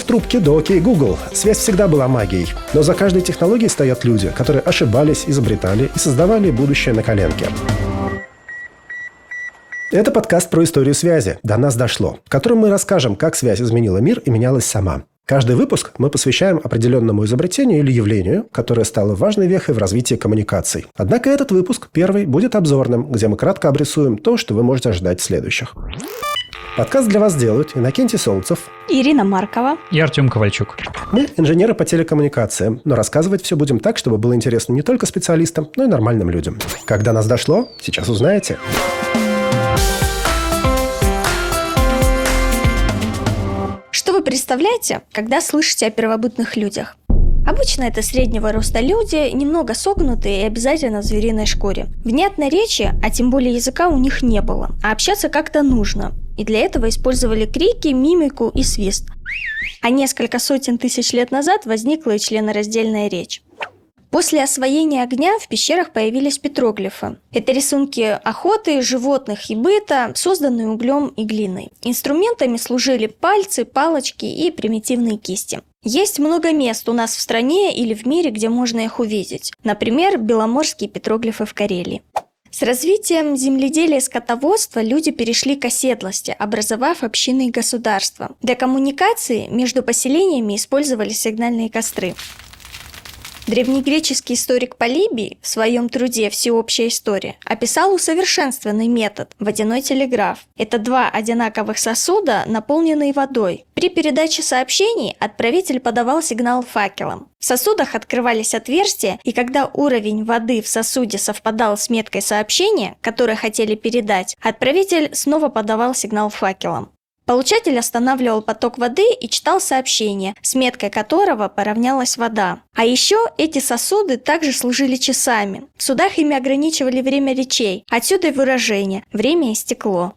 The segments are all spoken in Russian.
в трубке до «Окей, Google». Связь всегда была магией. Но за каждой технологией стоят люди, которые ошибались, изобретали и создавали будущее на коленке. Это подкаст про историю связи «До нас дошло», в котором мы расскажем, как связь изменила мир и менялась сама. Каждый выпуск мы посвящаем определенному изобретению или явлению, которое стало важной вехой в развитии коммуникаций. Однако этот выпуск, первый, будет обзорным, где мы кратко обрисуем то, что вы можете ожидать в следующих. Подкаст для вас делают Иннокентий Солнцев, Ирина Маркова и Артем Ковальчук. Мы инженеры по телекоммуникациям, но рассказывать все будем так, чтобы было интересно не только специалистам, но и нормальным людям. Когда нас дошло, сейчас узнаете. Что вы представляете, когда слышите о первобытных людях? Обычно это среднего роста люди, немного согнутые и обязательно в звериной шкуре. Внятной речи, а тем более языка у них не было, а общаться как-то нужно. И для этого использовали крики, мимику и свист. А несколько сотен тысяч лет назад возникла и членораздельная речь. После освоения огня в пещерах появились петроглифы. Это рисунки охоты, животных и быта, созданные углем и глиной. Инструментами служили пальцы, палочки и примитивные кисти. Есть много мест у нас в стране или в мире, где можно их увидеть. Например, беломорские петроглифы в Карелии. С развитием земледелия и скотоводства люди перешли к оседлости, образовав общины и государства. Для коммуникации между поселениями использовались сигнальные костры. Древнегреческий историк Полибий в своем труде «Всеобщая история» описал усовершенствованный метод – водяной телеграф. Это два одинаковых сосуда, наполненные водой. При передаче сообщений отправитель подавал сигнал факелом. В сосудах открывались отверстия, и когда уровень воды в сосуде совпадал с меткой сообщения, которое хотели передать, отправитель снова подавал сигнал факелом. Получатель останавливал поток воды и читал сообщение, с меткой которого поравнялась вода. А еще эти сосуды также служили часами. В судах ими ограничивали время речей, отсюда и выражение «время истекло».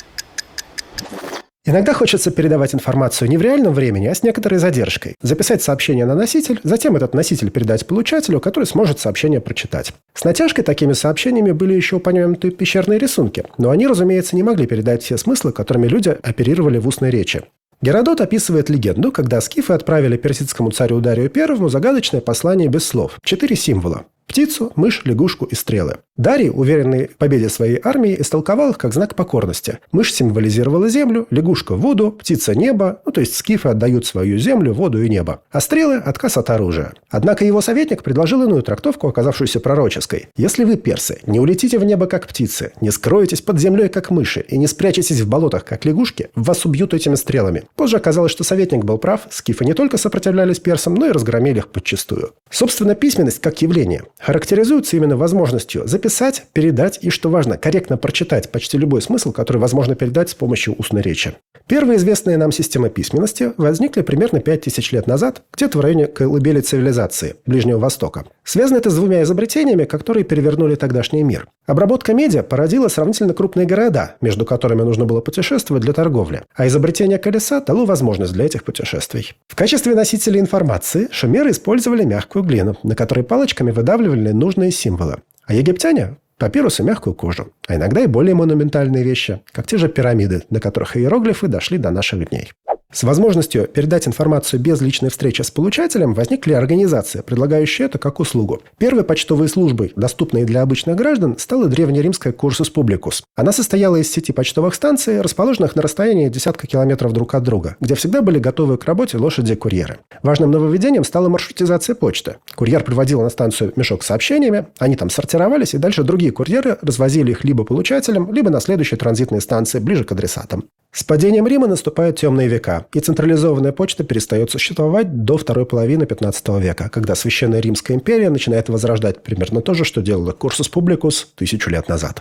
Иногда хочется передавать информацию не в реальном времени, а с некоторой задержкой. Записать сообщение на носитель, затем этот носитель передать получателю, который сможет сообщение прочитать. С натяжкой такими сообщениями были еще упомянуты пещерные рисунки, но они, разумеется, не могли передать все смыслы, которыми люди оперировали в устной речи. Геродот описывает легенду, когда скифы отправили персидскому царю Дарию I загадочное послание без слов – 4 символа. Птицу, мышь, лягушку и стрелы. Дарий, уверенный в победе своей армии, истолковал их как знак покорности. Мышь символизировала землю, лягушка – воду, птица – небо, то есть скифы отдают свою землю, воду и небо. А стрелы – отказ от оружия. Однако его советник предложил иную трактовку, оказавшуюся пророческой. Если вы, персы, не улетите в небо, как птицы, не скроетесь под землей, как мыши, и не спрячетесь в болотах, как лягушки, вас убьют этими стрелами. Позже оказалось, что советник был прав, скифы не только сопротивлялись персам, но и разгромили их подчистую. Собственно, письменность как явление характеризуется именно возможностью записать, передать и, что важно, корректно прочитать почти любой смысл, который возможно передать с помощью устной речи. Первые известные нам системы письменности возникли примерно 5000 лет назад, где-то в районе колыбели цивилизации Ближнего Востока. Связано это с двумя изобретениями, которые перевернули тогдашний мир. Обработка меди породила сравнительно крупные города, между которыми нужно было путешествовать для торговли, а изобретение колеса дало возможность для этих путешествий. В качестве носителей информации шумеры использовали мягкую глину, на которой палочками выдавливали нужные символы, а египтяне – папирус и мягкую кожу, а иногда и более монументальные вещи, как те же пирамиды, на которых иероглифы дошли до наших дней. С возможностью передать информацию без личной встречи с получателем возникли организации, предлагающие это как услугу. Первой почтовой службой, доступной для обычных граждан, стала древнеримская Cursus Publicus. Она состояла из сети почтовых станций, расположенных на расстоянии десятка километров друг от друга, где всегда были готовы к работе лошади-курьеры. Важным нововведением стала маршрутизация почты. Курьер приводил на станцию мешок с сообщениями, они там сортировались, и дальше другие курьеры развозили их либо получателям, либо на следующей транзитной станции, ближе к адресатам. С падением Рима наступают темные века, и централизованная почта перестает существовать до второй половины 15 века, когда Священная Римская империя начинает возрождать примерно то же, что делала Cursus Publicus 1000 лет назад.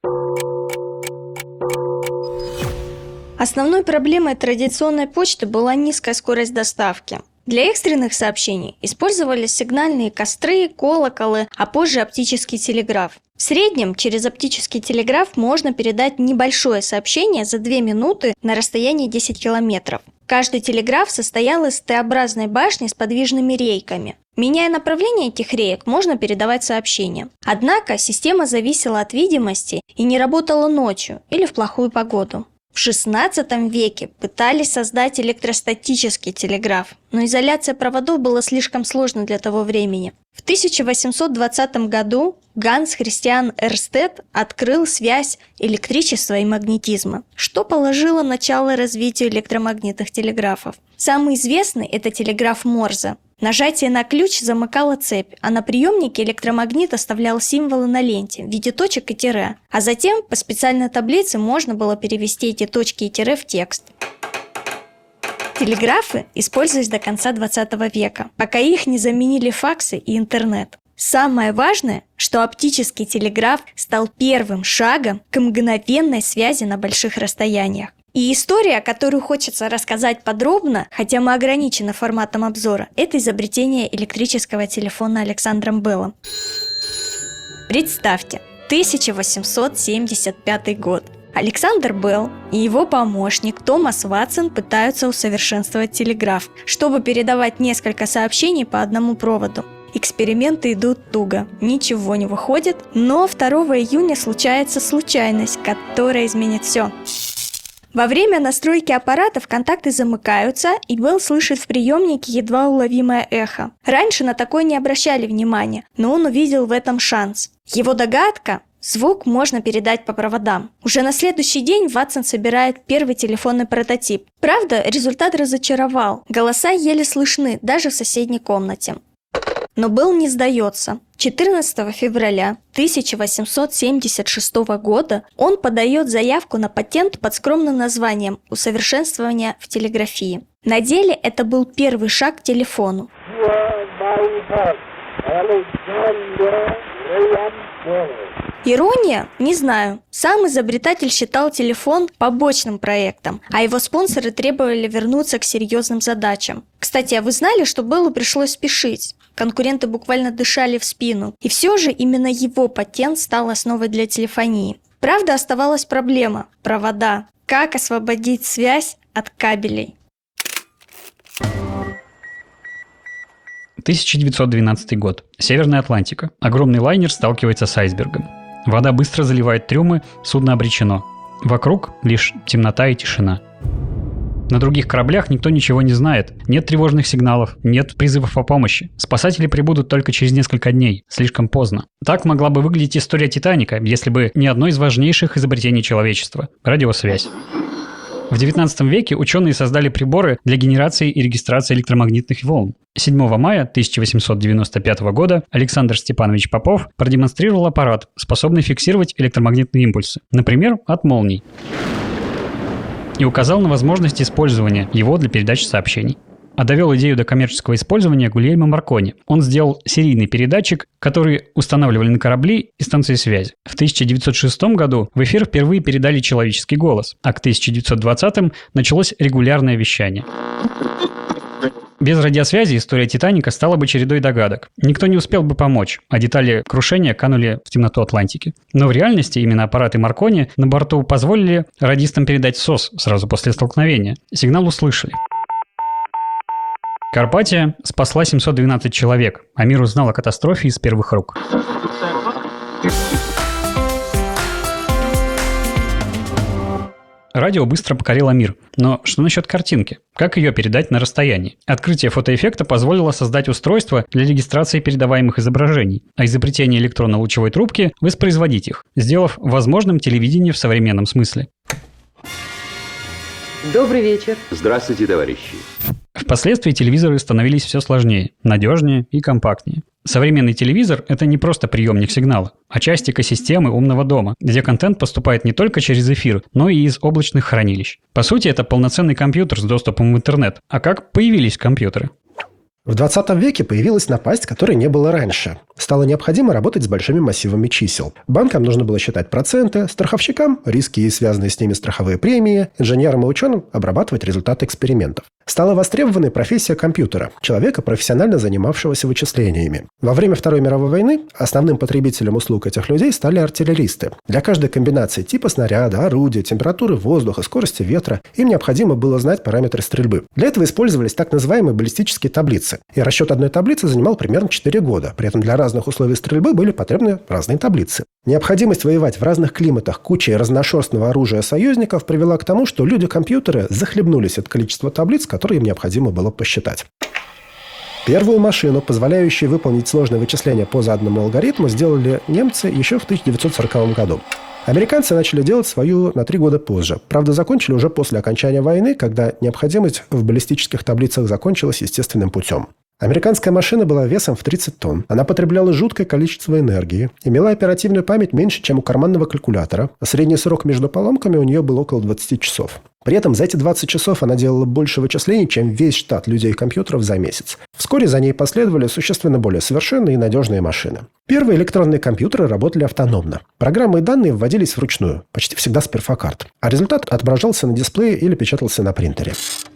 Основной проблемой традиционной почты была низкая скорость доставки. Для экстренных сообщений использовались сигнальные костры, колоколы, а позже оптический телеграф. В среднем через оптический телеграф можно передать небольшое сообщение за 2 минуты на расстоянии 10 километров. Каждый телеграф состоял из Т-образной башни с подвижными рейками. Меняя направление этих реек, можно передавать сообщения. Однако система зависела от видимости и не работала ночью или в плохую погоду. В XVI веке пытались создать электростатический телеграф, но изоляция проводов была слишком сложной для того времени. В 1820 году Ганс Христиан Эрстед открыл связь электричества и магнетизма, что положило начало развитию электромагнитных телеграфов. Самый известный – это телеграф Морзе. Нажатие на ключ замыкало цепь, а на приемнике электромагнит оставлял символы на ленте в виде точек и тире, а затем по специальной таблице можно было перевести эти точки и тире в текст. Телеграфы использовались до конца 20 века, пока их не заменили факсы и интернет. Самое важное, что оптический телеграф стал первым шагом к мгновенной связи на больших расстояниях. И история, которую хочется рассказать подробно, хотя мы ограничены форматом обзора, это изобретение электрического телефона Александром Беллом. Представьте, 1875 год. Александр Белл и его помощник Томас Ватсон пытаются усовершенствовать телеграф, чтобы передавать несколько сообщений по одному проводу. Эксперименты идут туго, ничего не выходит, но 2 июня случается случайность, которая изменит все. Во время настройки аппаратов контакты замыкаются, и Белл слышит в приемнике едва уловимое эхо. Раньше на такое не обращали внимания, но он увидел в этом шанс. Его догадка – звук можно передать по проводам. Уже на следующий день Ватсон собирает первый телефонный прототип. Правда, результат разочаровал. Голоса еле слышны, даже в соседней комнате. Но Белл не сдается. 14 февраля 1876 года он подает заявку на патент под скромным названием «Усовершенствование в телеграфии». На деле это был первый шаг к телефону. Ирония? Не знаю. Сам изобретатель считал телефон побочным проектом, а его спонсоры требовали вернуться к серьезным задачам. Кстати, а вы знали, что Беллу пришлось спешить? Конкуренты буквально дышали в спину. И все же именно его патент стал основой для телефонии. Правда, оставалась проблема – провода. Как освободить связь от кабелей? 1912 год. Северная Атлантика. Огромный лайнер сталкивается с айсбергом. Вода быстро заливает трюмы, судно обречено. Вокруг лишь темнота и тишина. На других кораблях никто ничего не знает. Нет тревожных сигналов, нет призывов о помощи. Спасатели прибудут только через несколько дней. Слишком поздно. Так могла бы выглядеть история Титаника, если бы не одно из важнейших изобретений человечества – радиосвязь. В XIX веке ученые создали приборы для генерации и регистрации электромагнитных волн. 7 мая 1895 года Александр Степанович Попов продемонстрировал аппарат, способный фиксировать электромагнитные импульсы, например, от молний, и указал на возможность использования его для передачи сообщений. А довел идею до коммерческого использования Гульельмо Маркони. Он сделал серийный передатчик, который устанавливали на корабли и станции связи. В 1906 году в эфир впервые передали человеческий голос, а к 1920-м началось регулярное вещание. Без радиосвязи история Титаника стала бы чередой догадок. Никто не успел бы помочь, а детали крушения канули в темноту Атлантики. Но в реальности именно аппараты Маркони на борту позволили радистам передать СОС сразу после столкновения. Сигнал услышали. Карпатия спасла 712 человек, а мир узнал о катастрофе из первых рук. Радио быстро покорило мир. Но что насчет картинки? Как ее передать на расстоянии? Открытие фотоэффекта позволило создать устройство для регистрации передаваемых изображений, а изобретение электронно-лучевой трубки – воспроизводить их, сделав возможным телевидение в современном смысле. Добрый вечер. Здравствуйте, товарищи. Впоследствии телевизоры становились все сложнее, надежнее и компактнее. Современный телевизор – это не просто приемник сигнала, а часть экосистемы умного дома, где контент поступает не только через эфир, но и из облачных хранилищ. По сути, это полноценный компьютер с доступом в интернет. А как появились компьютеры? В 20 веке появилась напасть, которой не было раньше. Стало необходимо работать с большими массивами чисел. Банкам нужно было считать проценты, страховщикам – риски и связанные с ними страховые премии, инженерам и ученым – обрабатывать результаты экспериментов. Стала востребованной профессия компьютера, человека, профессионально занимавшегося вычислениями. Во время Второй мировой войны основным потребителем услуг этих людей стали артиллеристы. Для каждой комбинации типа снаряда, орудия, температуры воздуха, скорости ветра им необходимо было знать параметры стрельбы. Для этого использовались так называемые баллистические таблицы. таблицы. И расчет одной таблицы занимал примерно 4 года. При этом для разных условий стрельбы были потребны разные таблицы. Необходимость воевать в разных климатах кучей разношерстного оружия союзников привела к тому, что люди-компьютеры захлебнулись от количества таблиц, которые им необходимо было посчитать. Первую машину, позволяющую выполнить сложные вычисления по заданному алгоритму, сделали немцы еще в 1940 году. Американцы начали делать свою на 3 года позже. Правда, закончили уже после окончания войны, когда необходимость в баллистических таблицах закончилась естественным путем. Американская машина была весом в 30 тонн. Она потребляла жуткое количество энергии, имела оперативную память меньше, чем у карманного калькулятора, а средний срок между поломками у нее был около 20 часов. При этом за эти 20 часов она делала больше вычислений, чем весь штат людей-компьютеров за месяц. Вскоре за ней последовали существенно более совершенные и надежные машины. Первые электронные компьютеры работали автономно. Программы и данные вводились вручную, почти всегда с перфокарт, а результат отображался на дисплее или печатался на принтере.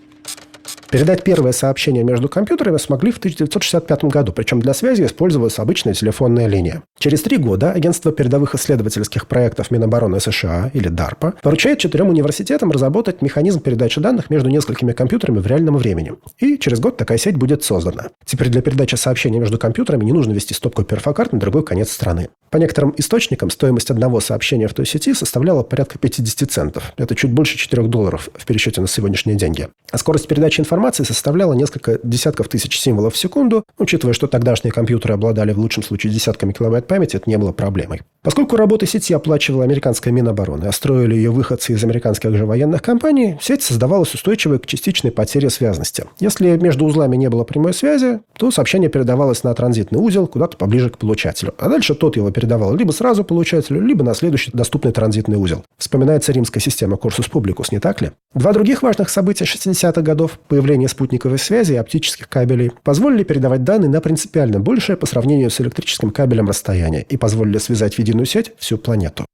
Передать первое сообщение между компьютерами смогли в 1965 году, причем для связи использовалась обычная телефонная линия. Через 3 года Агентство передовых исследовательских проектов Минобороны США, или DARPA, поручает 4 университетам разработать механизм передачи данных между несколькими компьютерами в реальном времени. И через год такая сеть будет создана. Теперь для передачи сообщений между компьютерами не нужно вести стопку перфокарт на другой конец страны. По некоторым источникам стоимость одного сообщения в той сети составляла порядка 50 центов. Это чуть больше $4 в пересчете на сегодняшние деньги. А скорость передачи информации составляла несколько десятков тысяч символов в секунду. Учитывая, что тогдашние компьютеры обладали в лучшем случае десятками килобайт памяти, это не было проблемой. Поскольку работу сети оплачивала американская Минобороны, а строили ее выходцы из американских же военных компаний, сеть создавалась устойчивой к частичной потере связности. Если между узлами не было прямой связи, то сообщение передавалось на транзитный узел куда-то поближе к получателю. А дальше тот его передавал либо сразу получателю, либо на следующий доступный транзитный узел. Вспоминается римская система Курсус Публикус, не так ли? 2 других важных события 60-х годов – появление спутниковой связи и оптических кабелей – позволили передавать данные на принципиально большее по сравнению с электрическим кабелем расстояние и позволили связать в единую сеть всю планету.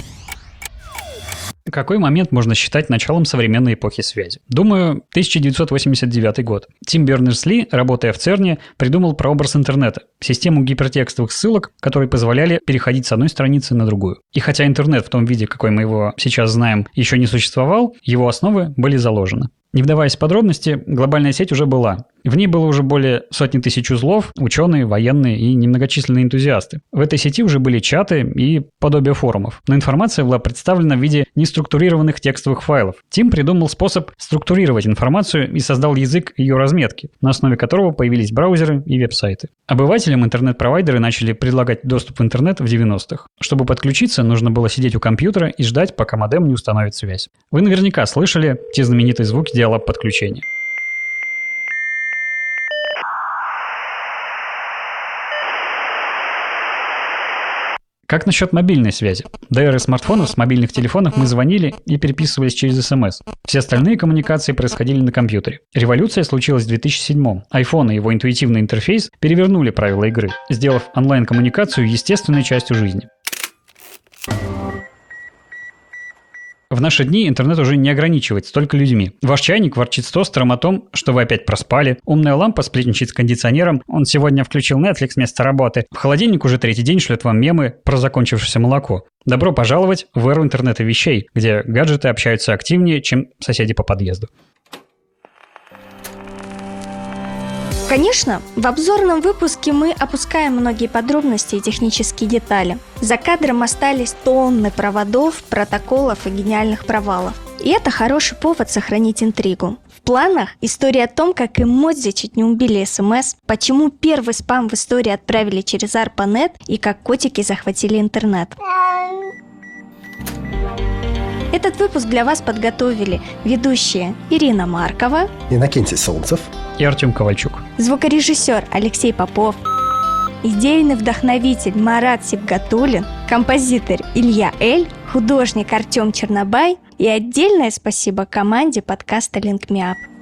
Какой момент можно считать началом современной эпохи связи? Думаю, 1989 год. Тим Бернерс-Ли, работая в ЦЕРНе, придумал прообраз интернета – систему гипертекстовых ссылок, которые позволяли переходить с одной страницы на другую. И хотя интернет в том виде, какой мы его сейчас знаем, еще не существовал, его основы были заложены. Не вдаваясь в подробности, глобальная сеть уже была. В ней было уже более 100 000 узлов, ученые, военные и немногочисленные энтузиасты. В этой сети уже были чаты и подобие форумов. Но информация была представлена в виде неструктурированных текстовых файлов. Тим придумал способ структурировать информацию и создал язык ее разметки, на основе которого появились браузеры и веб-сайты. Обывателям интернет-провайдеры начали предлагать доступ в интернет в 90-х. Чтобы подключиться, нужно было сидеть у компьютера и ждать, пока модем не установит связь. Вы наверняка слышали те знаменитые звуки диалог-подключения. Как насчет мобильной связи? До эры смартфонов с мобильных телефонов мы звонили и переписывались через СМС. Все остальные коммуникации происходили на компьютере. Революция случилась в 2007-м. iPhone и его интуитивный интерфейс перевернули правила игры, сделав онлайн-коммуникацию естественной частью жизни. В наши дни интернет уже не ограничивается только людьми. Ваш чайник ворчит с тостером о том, что вы опять проспали. Умная лампа сплетничает с кондиционером. Он сегодня включил Netflix вместо работы. В холодильник уже 3-й день шлет вам мемы про закончившееся молоко. Добро пожаловать в эру интернета вещей, где гаджеты общаются активнее, чем соседи по подъезду. Конечно, в обзорном выпуске мы опускаем многие подробности и технические детали. За кадром остались тонны проводов, протоколов и гениальных провалов. И это хороший повод сохранить интригу. В планах история о том, как эмодзи чуть не убили СМС, почему первый спам в истории отправили через ARPANET и как котики захватили интернет. Этот выпуск для вас подготовили ведущие Ирина Маркова, Иннокентий Солнцев и Артем Ковальчук. Звукорежиссер Алексей Попов, идейный вдохновитель Марат Сибгатуллин, композитор Илья Эль, художник Артем Чернобай и отдельное спасибо команде подкаста Link Me Up.